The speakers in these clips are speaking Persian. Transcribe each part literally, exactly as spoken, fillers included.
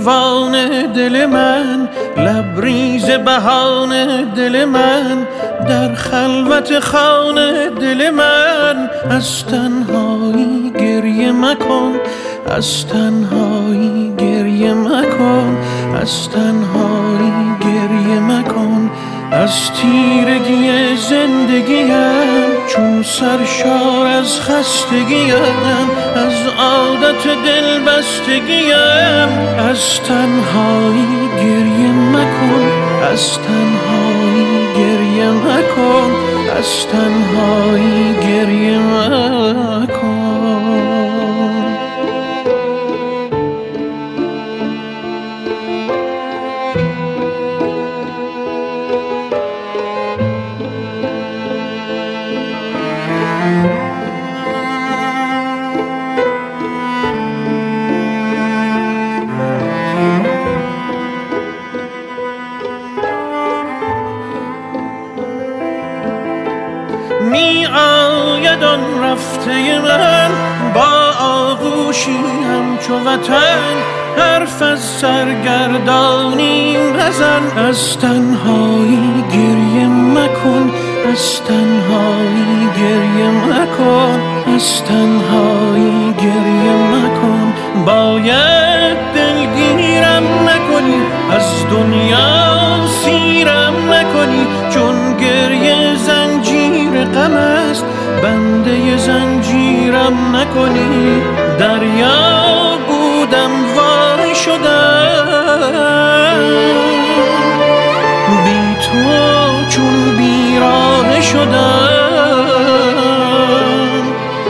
دیوانه دل من، لبریز بهانه دل من، در خلوت خانه دل من. از تنهایی گریه مکن، از تنهایی گریه مکن، از تنهایی گریه مکن. از تیرگی زندگیم چون سرشار از خستگیم، از عادت دل بستگیم. از تنهایی گریه مکن، از تنهایی گریه مکن، از تنهایی گریه مکن. می آید آن رفته من با آغوشی همچو وطن، حرف از سرگردانی نزن. از تنهایی گریه مکن، از تنهایی گریه مکن، از تنهایی گریه مکن. باید دلگیرم نکنی، از دنیا سیرم نکنی، چون گریه زنجیر غم است، بنده زنجیرم نکنی. دریا بودم وای شدم، بی تو چون بیراه شدم.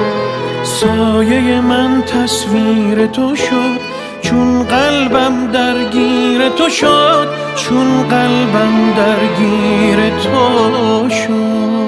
سایه من تصویر تو شد، چون قلبم درگیر تو شد، چون قلبم درگیر تو شد.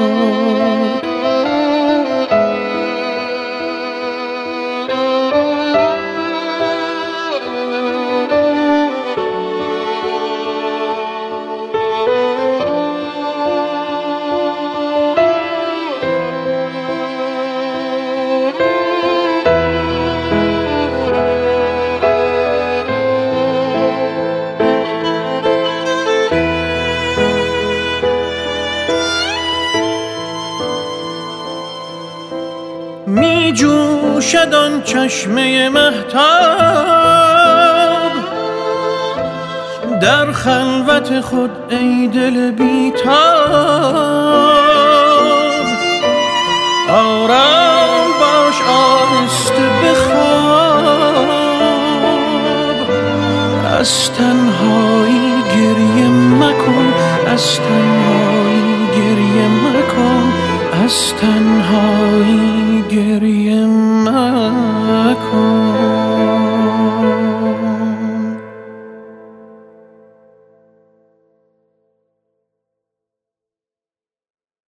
می جوشد آن چشمه مهتاب در خلوت خود، ای دل بیتاب. آرام باش آهسته بخواب، از تنهایی گریه مکن، از تنهایی گریه مکن، از تنهایی گریه مکن.